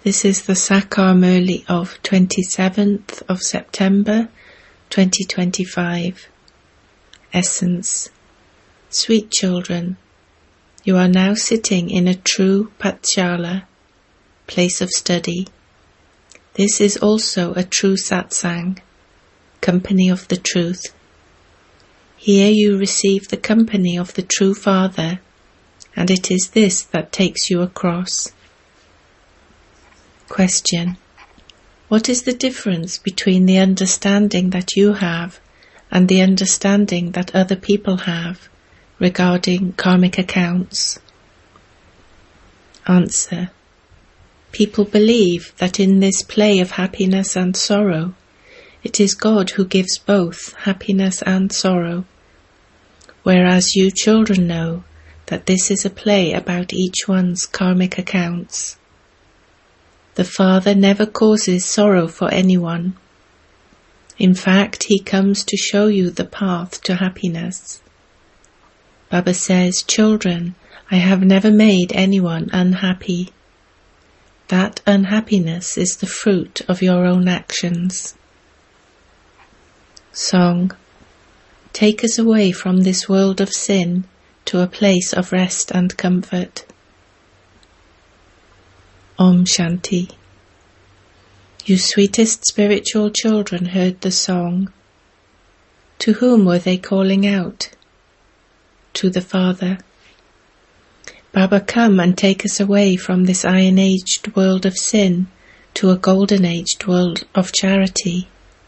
This is the Sakar Murli of 27th of September 2025. Essence. Sweet children, you are now sitting in a true Pathshala, place of study. This is also a true satsang, company of the truth. Here you receive the company of the true Father, and it is this that takes you across. Question. What is the difference between the understanding that you have and the understanding that other people have regarding karmic accounts? Answer. People believe that in this play of happiness and sorrow, it is God who gives both happiness and sorrow, whereas you children know that this is a play about each one's karmic accounts. The Father never causes sorrow for anyone. In fact, he comes to show you the path to happiness. Baba says, children, I have never made anyone unhappy. That unhappiness is the fruit of your own actions. Song. Take us away from this world of sin to a place of rest and comfort. Om Shanti. You sweetest spiritual children heard the song. To whom were they calling out? To the Father. Baba, come and take us away from this iron-aged world of sin to a golden-aged world of charity.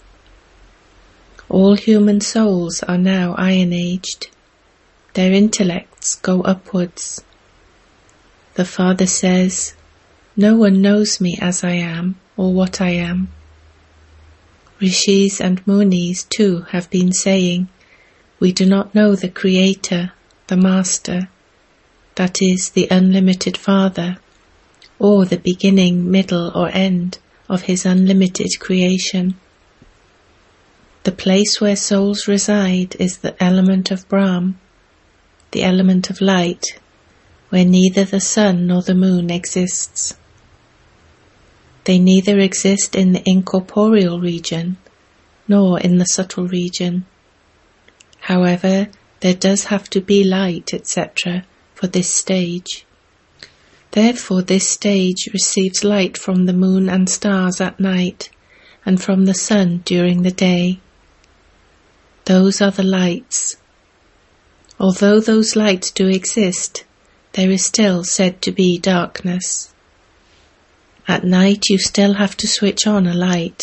All human souls are now iron-aged. Their intellects go upwards. The Father says, no one knows me as I am or what I am. Rishis and Munis too have been saying, we do not know the Creator, the Master, that is the unlimited Father, or the beginning, middle or end of his unlimited creation. The place where souls reside is the element of Brahm, the element of light, where neither the sun nor the moon exists. They neither exist in the incorporeal region, nor in the subtle region. However, there does have to be light, etc., for this stage. Therefore, this stage receives light from the moon and stars at night, and from the sun during the day. Those are the lights. Although those lights do exist, there is still said to be darkness. At night you still have to switch on a light.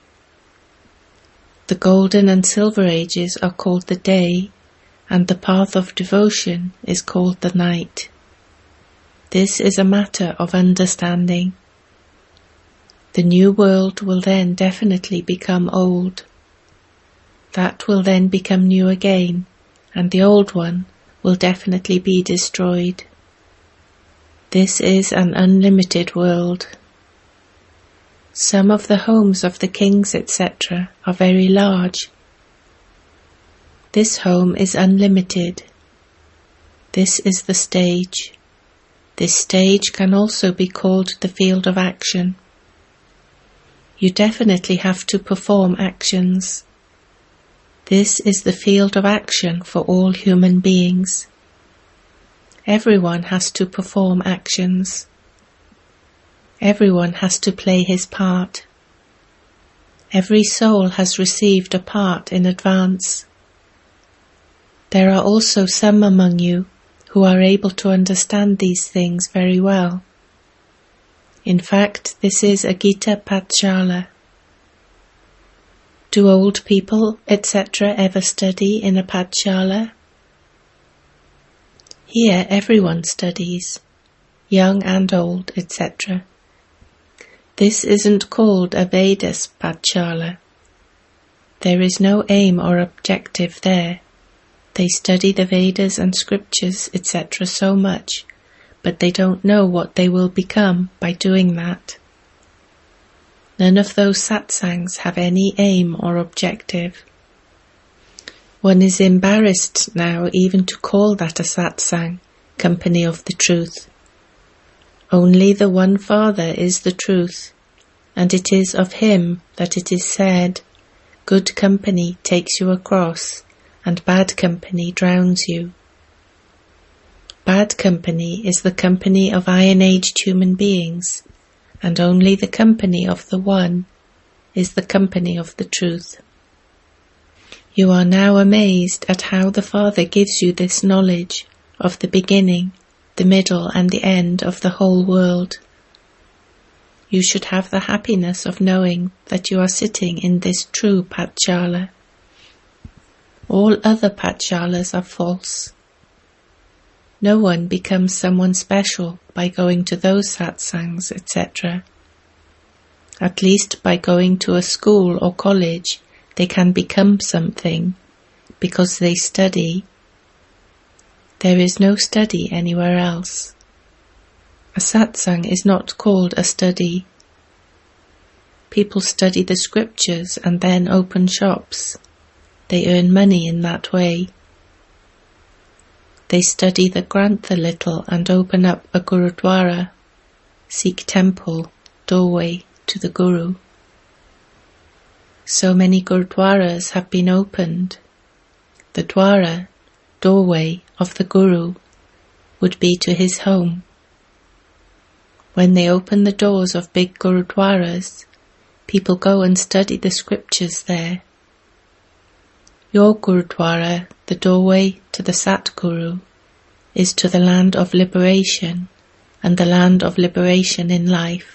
The golden and silver ages are called the day, and the path of devotion is called the night. This is a matter of understanding. The new world will then definitely become old. That will then become new again, and the old one will definitely be destroyed. This is an unlimited world. Some of the homes of the kings, etc., are very large. This home is unlimited. This is the stage. This stage can also be called the field of action. You definitely have to perform actions. This is the field of action for all human beings. Everyone has to perform actions. Everyone has to play his part. Every soul has received a part in advance. There are also some among you who are able to understand these things very well. In fact, this is a Gita Pathshala. Do old people, etc., ever study in a Pathshala? Here everyone studies, young and old, etc. This isn't called a Vedas Pathshala. There is no aim or objective there. They study the Vedas and scriptures, etc. so much, but they don't know what they will become by doing that. None of those satsangs have any aim or objective. One is embarrassed now even to call that a satsang, company of the truth. Only the one Father is the truth, and it is of him that it is said, good company takes you across, and bad company drowns you. Bad company is the company of iron-aged human beings, and only the company of the One is the company of the truth. You are now amazed at how the Father gives you this knowledge of the beginning, the middle and the end of the whole world. You should have the happiness of knowing that you are sitting in this true Pathshala. All other Pathshalas are false. No one becomes someone special by going to those satsangs, etc. At least by going to a school or college, they can become something, because they study. There is no study anywhere else. A satsang is not called a study. People study the scriptures and then open shops. They earn money in that way. They study the Granth a little and open up a Gurudwara, Sikh temple, doorway to the Guru. So many Gurudwaras have been opened. The Dwara, doorway of the Guru, would be to his home. When they open the doors of big Gurudwaras, people go and study the scriptures there. Your Gurudwara, the doorway to the Satguru, is to the land of liberation and the land of liberation in life.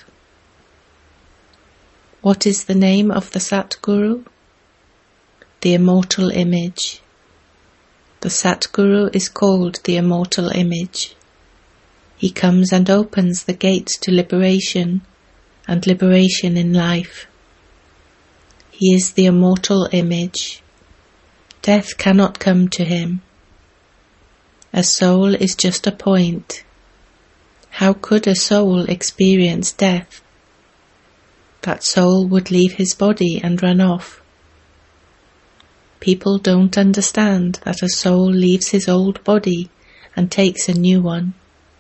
What is the name of the Satguru? The immortal image. The Satguru is called the immortal image. He comes and opens the gates to liberation and liberation in life. He is the immortal image. Death cannot come to him. A soul is just a point. How could a soul experience death? That soul would leave his body and run off. People don't understand that a soul leaves his old body and takes a new one.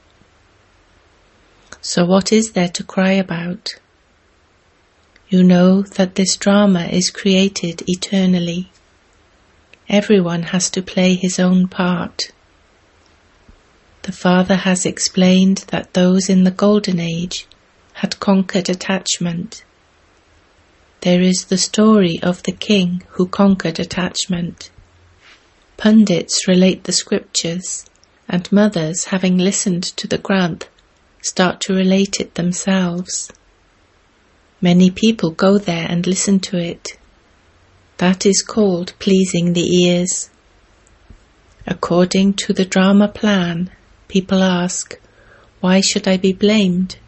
So what is there to cry about? You know that this drama is created eternally. Everyone has to play his own part. The Father has explained that those in the Golden Age had conquered attachment. There is the story of the king who conquered attachment. Pundits relate the scriptures, and mothers, having listened to the Granth, start to relate it themselves. Many people go there and listen to it. That is called pleasing the ears. According to the drama plan, people ask, why should I be blamed?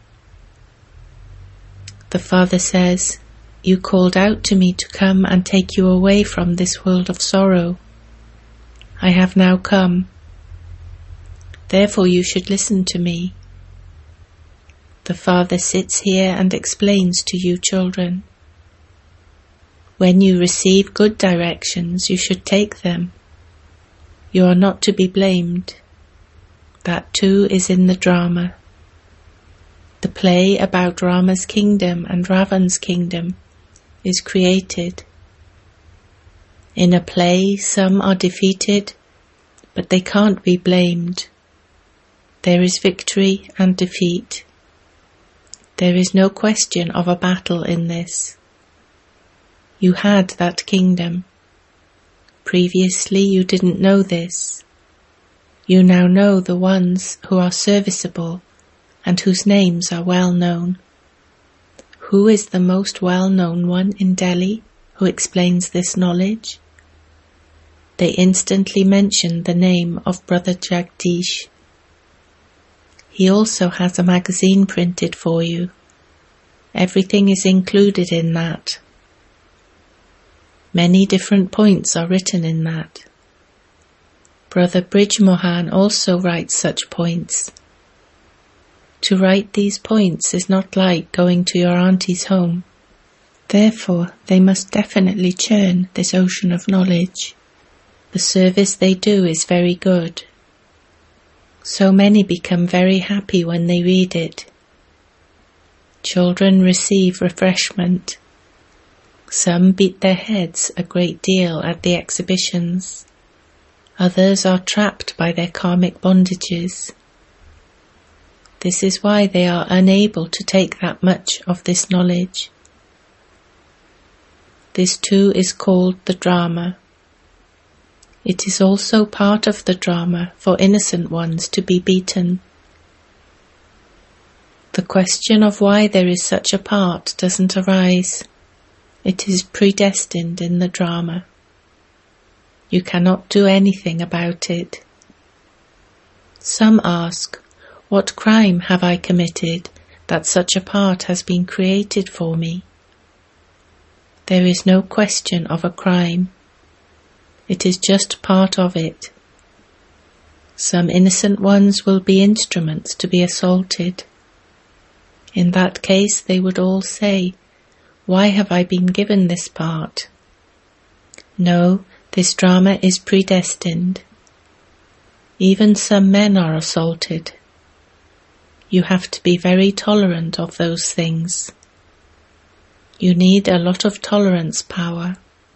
The Father says, you called out to me to come and take you away from this world of sorrow. I have now come. Therefore you should listen to me. The Father sits here and explains to you children. When you receive good directions, you should take them. You are not to be blamed. That too is in the drama. The play about Rama's kingdom and Ravan's kingdom is created. In a play, some are defeated, but they can't be blamed. There is victory and defeat. There is no question of a battle in this. You had that kingdom. Previously you didn't know this. You now know the ones who are serviceable and whose names are well known. Who is the most well-known one in Delhi who explains this knowledge? They instantly mention the name of Brother Jagdish. He also has a magazine printed for you. Everything is included in that. Many different points are written in that. Brother Brij Mohan also writes such points. To write these points is not like going to your auntie's home. Therefore, they must definitely churn this ocean of knowledge. The service they do is very good. So many become very happy when they read it. Children receive refreshment. Some beat their heads a great deal at the exhibitions. Others are trapped by their karmic bondages. This is why they are unable to take that much of this knowledge. This too is called the drama. It is also part of the drama for innocent ones to be beaten. The question of why there is such a part doesn't arise. It is predestined in the drama. You cannot do anything about it. Some ask, what crime have I committed that such a part has been created for me? There is no question of a crime. It is just part of it. Some innocent ones will be instruments to be assaulted. In that case they would all say, why have I been given this part? No, this drama is predestined. Even some men are assaulted. You have to be very tolerant of those things. You need a lot of tolerance power.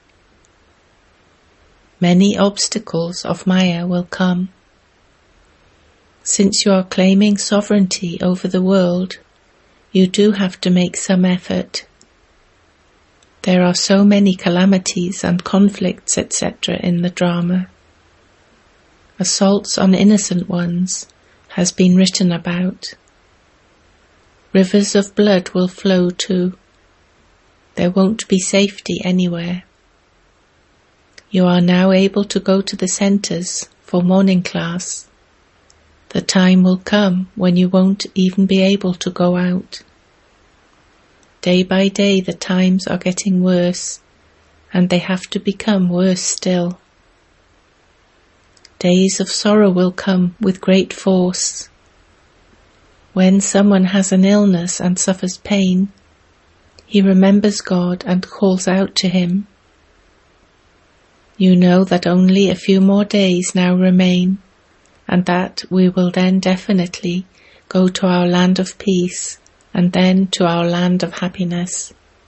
Many obstacles of Maya will come. Since you are claiming sovereignty over the world, you do have to make some effort. There are so many calamities and conflicts, etc. in the drama. Assaults on innocent ones has been written about. Rivers of blood will flow too. There won't be safety anywhere. You are now able to go to the centers for morning class. The time will come when you won't even be able to go out. Day by day the times are getting worse, and they have to become worse still. Days of sorrow will come with great force. When someone has an illness and suffers pain, he remembers God and calls out to Him. You know that only a few more days now remain, and that we will then definitely go to our land of peace and then to our land of happiness.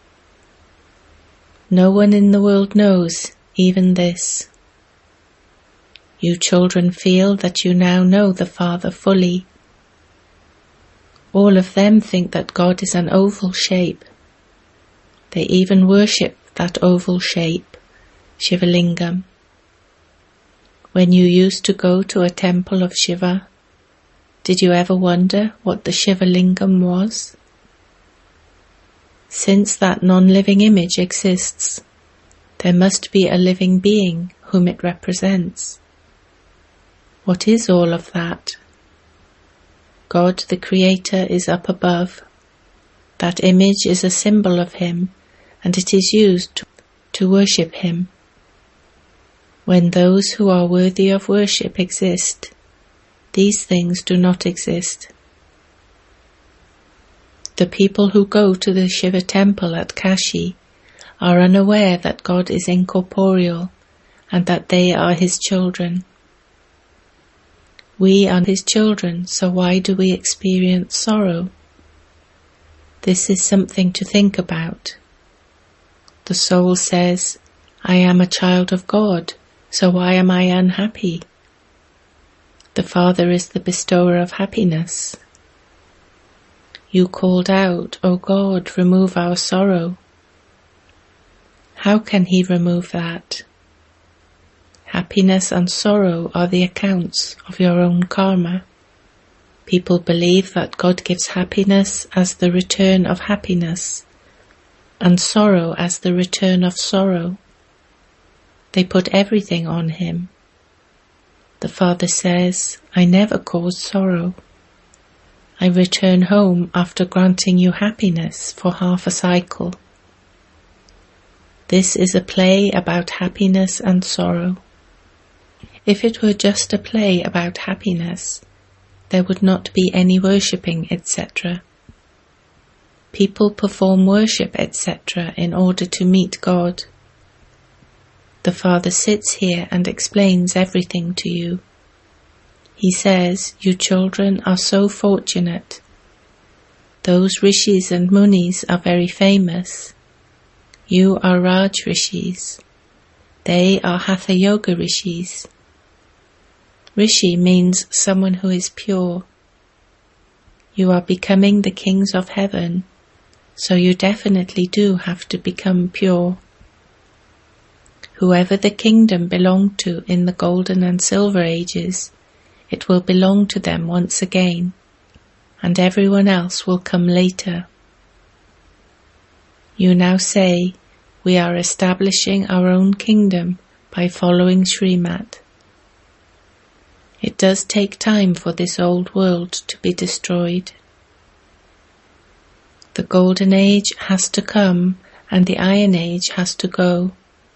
No one in the world knows even this. You children feel that you now know the Father fully. All of them think that God is an oval shape. They even worship that oval shape, Shivalingam. When you used to go to a temple of Shiva, did you ever wonder what the Shivalingam was? Since that non-living image exists, there must be a living being whom it represents. What is all of that? God the Creator is up above. That image is a symbol of Him, and it is used to worship Him. When those who are worthy of worship exist, these things do not exist. The people who go to the Shiva temple at Kashi are unaware that God is incorporeal and that they are His children. We are His children, so why do we experience sorrow? This is something to think about. The soul says, I am a child of God, so why am I unhappy? The Father is the bestower of happiness. You called out, O God, remove our sorrow. How can He remove that? Happiness and sorrow are the accounts of your own karma. People believe that God gives happiness as the return of happiness, and sorrow as the return of sorrow. They put everything on Him. The Father says, I never caused sorrow. I return home after granting you happiness for half a cycle. This is a play about happiness and sorrow. If it were just a play about happiness, there would not be any worshipping, etc. People perform worship, etc. in order to meet God. The Father sits here and explains everything to you. He says, you children are so fortunate. Those rishis and munis are very famous. You are Raj rishis. They are Hatha Yoga rishis. Rishi means someone who is pure. You are becoming the kings of heaven, so you definitely do have to become pure. Whoever the kingdom belonged to in the golden and silver ages, it will belong to them once again, and everyone else will come later. You now say, we are establishing our own kingdom by following Srimad. It does take time for this old world to be destroyed. The golden age has to come and the iron age has to go.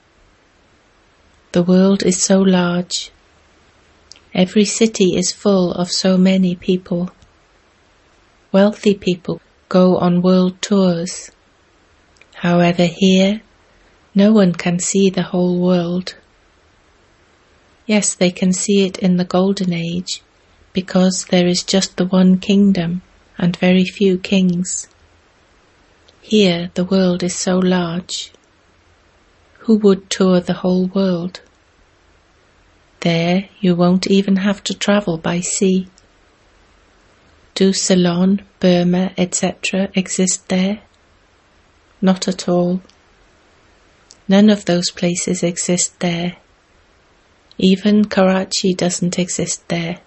The world is so large. Every city is full of so many people. Wealthy people go on world tours. However, here, no one can see the whole world. Yes, they can see it in the golden age, because there is just the one kingdom and very few kings. Here the world is so large. Who would tour the whole world? There you won't even have to travel by sea. Do Ceylon, Burma, etc. exist there? Not at all. None of those places exist there. Even Karachi doesn't exist there.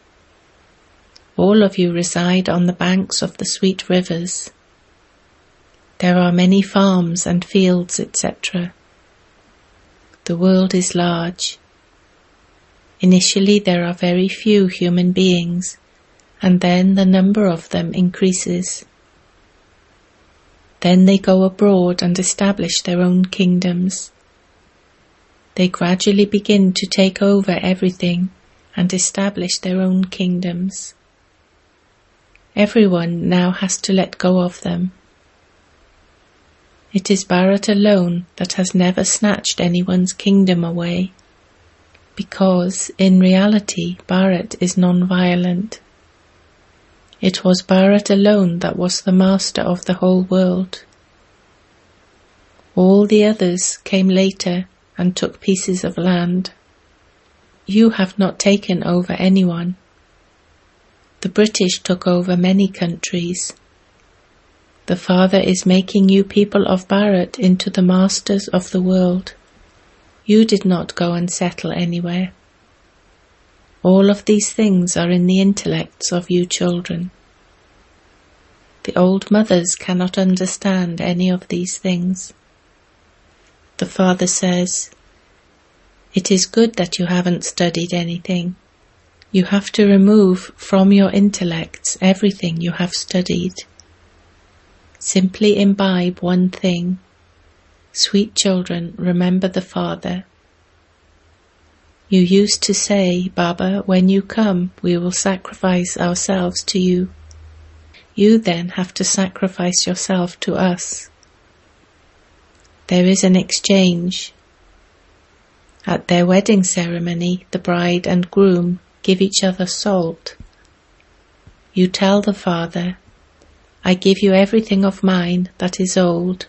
All of you reside on the banks of the sweet rivers. There are many farms and fields, etc. The world is large. Initially there are very few human beings, and then the number of them increases. Then they go abroad and establish their own kingdoms. They gradually begin to take over everything and establish their own kingdoms. Everyone now has to let go of them. It is Bharat alone that has never snatched anyone's kingdom away, because in reality Bharat is non-violent. It was Bharat alone that was the master of the whole world. All the others came later and took pieces of land. You have not taken over anyone. The British took over many countries. The Father is making you people of Bharat into the masters of the world. You did not go and settle anywhere. All of these things are in the intellects of you children. The old mothers cannot understand any of these things. The Father says, it is good that you haven't studied anything. You have to remove from your intellects everything you have studied. Simply imbibe one thing. Sweet children, remember the Father. You used to say, Baba, when you come, we will sacrifice ourselves to you. You then have to sacrifice yourself to us. There is an exchange. At their wedding ceremony, the bride and groom give each other salt. You tell the Father, I give you everything of mine that is old.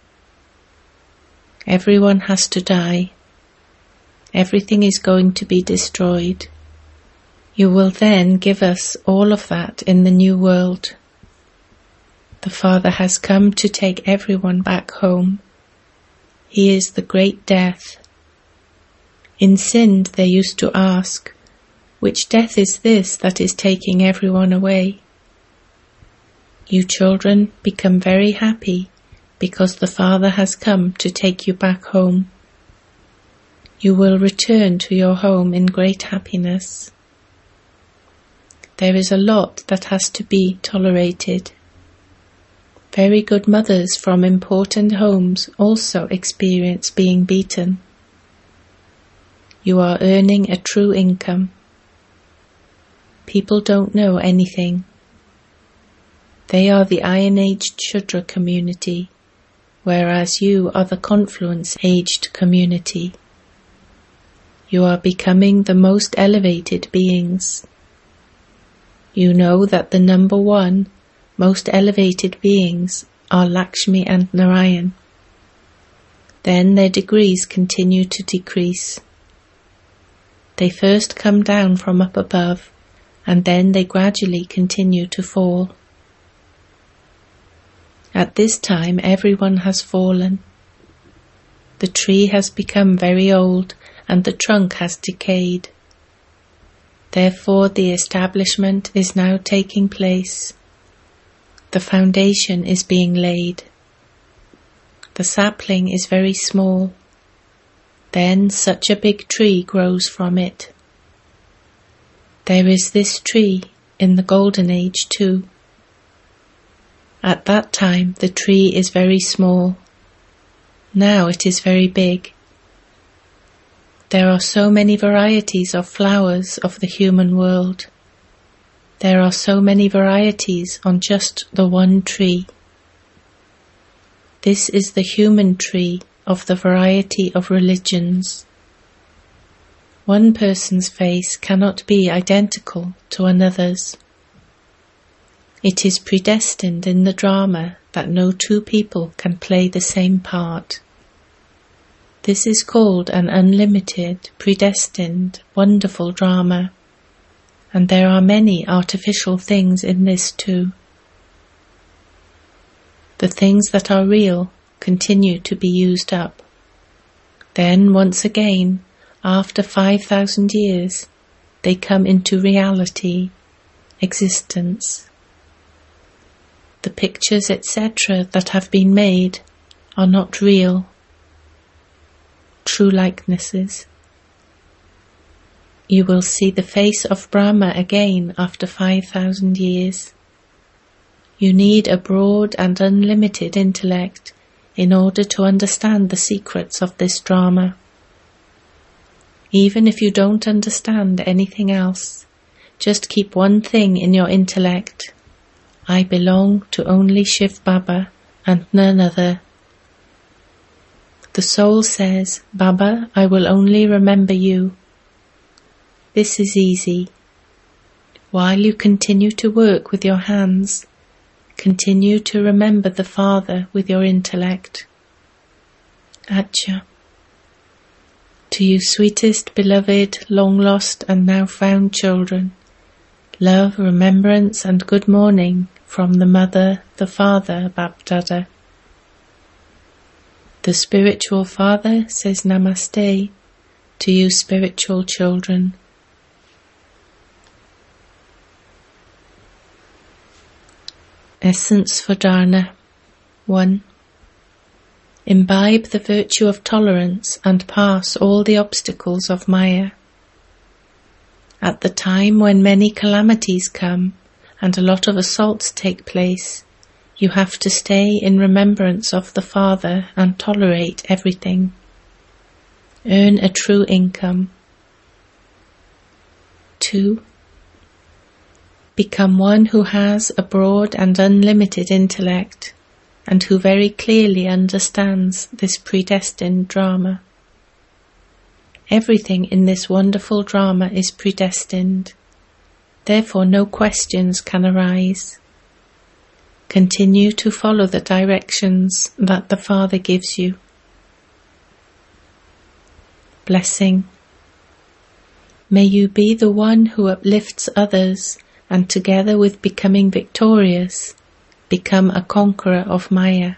Everyone has to die. Everything is going to be destroyed. You will then give us all of that in the new world. The Father has come to take everyone back home. He is the great death. In Sindh they used to ask, which death is this that is taking everyone away? You children become very happy because the Father has come to take you back home. You will return to your home in great happiness. There is a lot that has to be tolerated. Very good mothers from important homes also experience being beaten. You are earning a true income. People don't know anything. They are the Iron-aged Shudra community, whereas you are the Confluence-aged community. You are becoming the most elevated beings. You know that the number one most elevated beings are Lakshmi and Narayan. Then their degrees continue to decrease. They first come down from up above, and then they gradually continue to fall. At this time everyone has fallen. The tree has become very old and the trunk has decayed. Therefore the establishment is now taking place. The foundation is being laid. The sapling is very small. Then such a big tree grows from it. There is this tree in the Golden Age too. At that time the tree is very small. Now it is very big. There are so many varieties of flowers of the human world. There are so many varieties on just the one tree. This is the human tree of the variety of religions. One person's face cannot be identical to another's. It is predestined in the drama that no two people can play the same part. This is called an unlimited, predestined, wonderful drama, and there are many artificial things in this too. The things that are real continue to be used up. Then once again, after 5,000 years, they come into reality, existence. The pictures, etc., that have been made are not real, true likenesses. You will see the face of Brahma again after 5,000 years. You need a broad and unlimited intellect in order to understand the secrets of this drama. Even if you don't understand anything else, just keep one thing in your intellect. I belong to only Shiv Baba and none other. The soul says, Baba, I will only remember you. This is easy. While you continue to work with your hands, continue to remember the Father with your intellect. Acha. To you sweetest, beloved, long lost and now found children, love, remembrance and good morning from the Mother, the Father, Bapdada. The spiritual Father says Namaste to you spiritual children. Essence for Dharna. 1. Imbibe the virtue of tolerance and pass all the obstacles of Maya. At the time when many calamities come and a lot of assaults take place, you have to stay in remembrance of the Father and tolerate everything. Earn a true income. 2. Become one who has a broad and unlimited intellect and who very clearly understands this predestined drama. Everything in this wonderful drama is predestined. Therefore no questions can arise. Continue to follow the directions that the Father gives you. Blessing. May you be the one who uplifts others and together with becoming victorious, become a conqueror of Maya.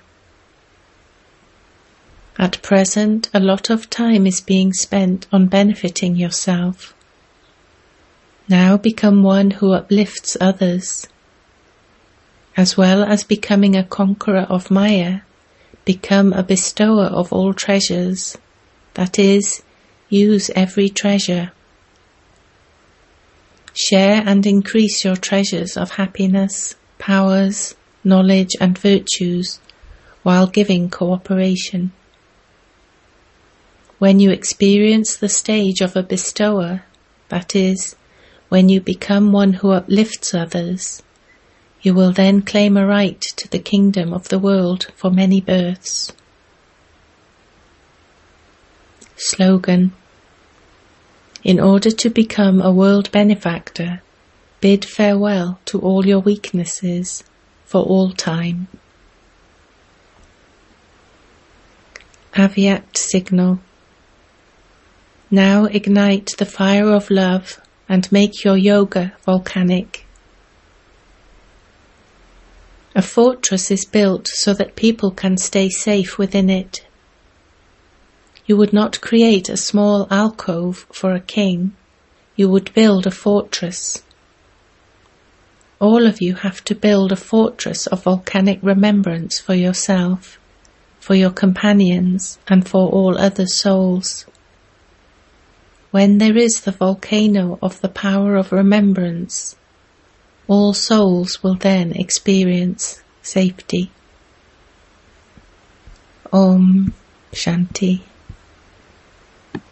At present, a lot of time is being spent on benefiting yourself. Now become one who uplifts others. As well as becoming a conqueror of Maya, become a bestower of all treasures, that is, use every treasure. Share and increase your treasures of happiness, powers, knowledge and virtues while giving cooperation. When you experience the stage of a bestower, that is, when you become one who uplifts others, you will then claim a right to the kingdom of the world for many births. Slogan. In order to become a world benefactor, bid farewell to all your weaknesses, for all time. Avyakt signal. Now ignite the fire of love and make your yoga volcanic. A fortress is built so that people can stay safe within it. You would not create a small alcove for a king. You would build a fortress. All of you have to build a fortress of volcanic remembrance for yourself, for your companions, and for all other souls. When there is the volcano of the power of remembrance, all souls will then experience safety. Om Shanti.